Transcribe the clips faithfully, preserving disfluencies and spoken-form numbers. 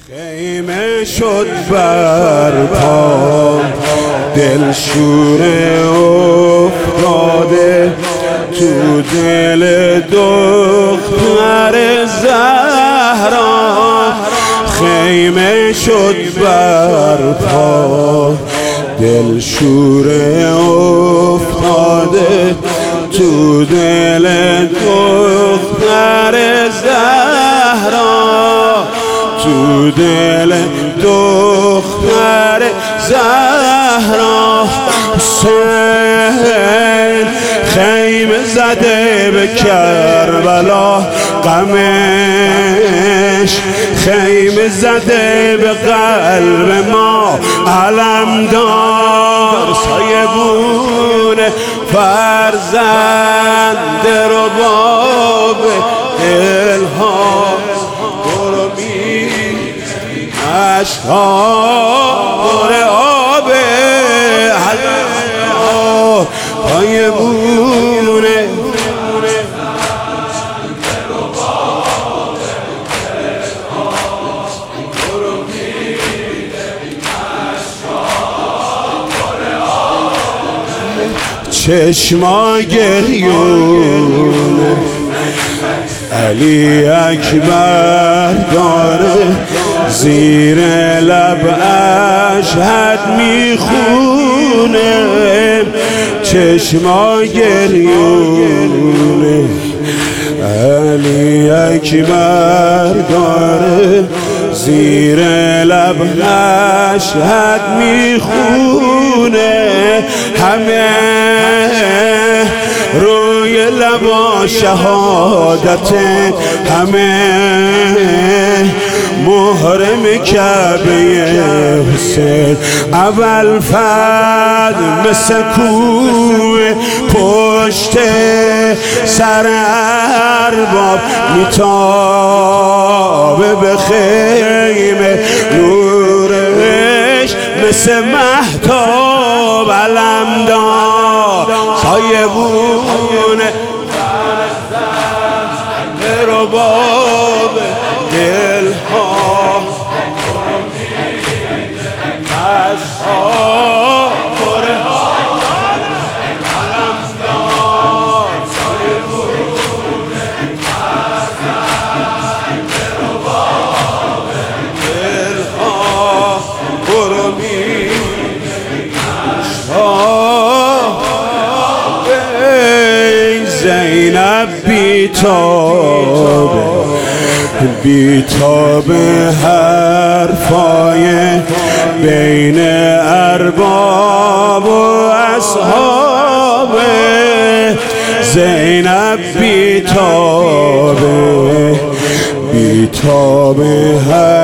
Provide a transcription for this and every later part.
خیمه شد برپا، دل شوره افتاده تو دل دختر زهرا. خیمه شد برپا، دل شوره افتاده تو دل دختر زهرا، تو دل دختر زهرا. حسین خیمه زده به کربلا، غمش خیمه زده به قلب ما. علمدار سایبون فرزند رباب دلها، برو می عشقا پر آب حلا سایبونه. چشما گریونه علی اکبر داره، زیر لب اشهد میخونه. چشما گریونه علی اکبر داره، زیر لب اشهد میخونه. همه روی لبا شهادت، همه محرم کعبه حسین. اول فد مثل کوه پشت سر ارباب، میتابه به خیمه نورش مثل مهتاب. علمدار سایبون فرزند رباب دلها، عشقا پر آب. علمدار سایبون فرزند رباب دلها، برو می زینب بیتابه، بیتابه حرفای بین ارباب و اصحابه. زینب بیتابه، بیتابه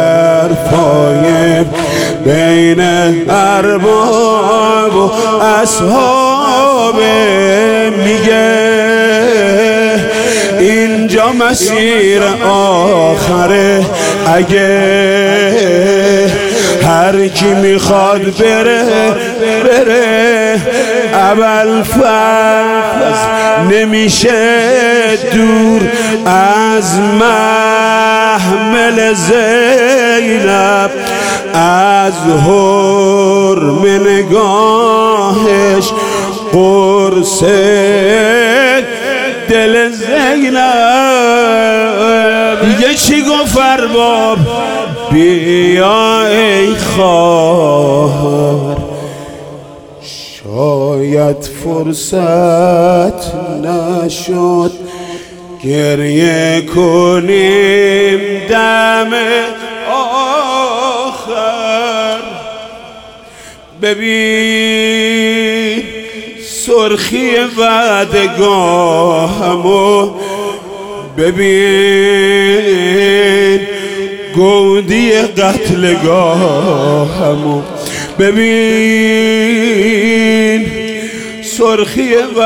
حرفای بین ارباب و اصحابه. میگه اینجا مسیر آخره، اگه هر کی میخواد بره بره. اول فاز نمیشه دور از محمل زینب، از حرم نگاهش قرص دل زینب. دیگه چی گفت ارباب؟ بیا ای خواهر، شاید فرصت نشد گریه کنیم دم آخر. ببین سرخی وعدگاهمو، ببین گودی قتلگاهمو، ببین سرخی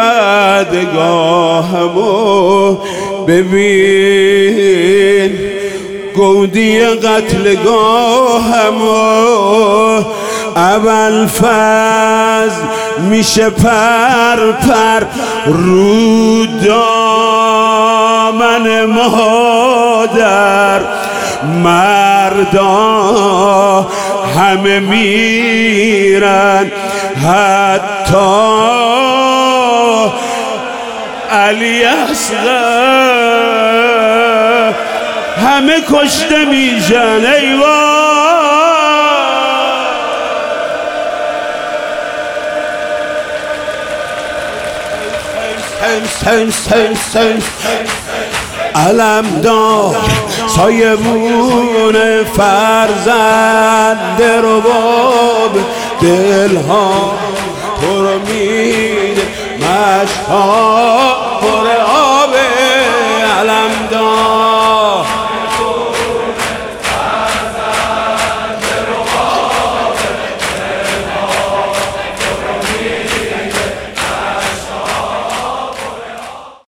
وعدگاهمو، ببین گودی قتلگاهمو. اول فاز میشه پر پر رو دامن مادر، مردا همه میرن، حتی علی اصغر همه کشته میشن. ای وای علمدار سایبون فرزند رباب دلها تو رو میده مشتاق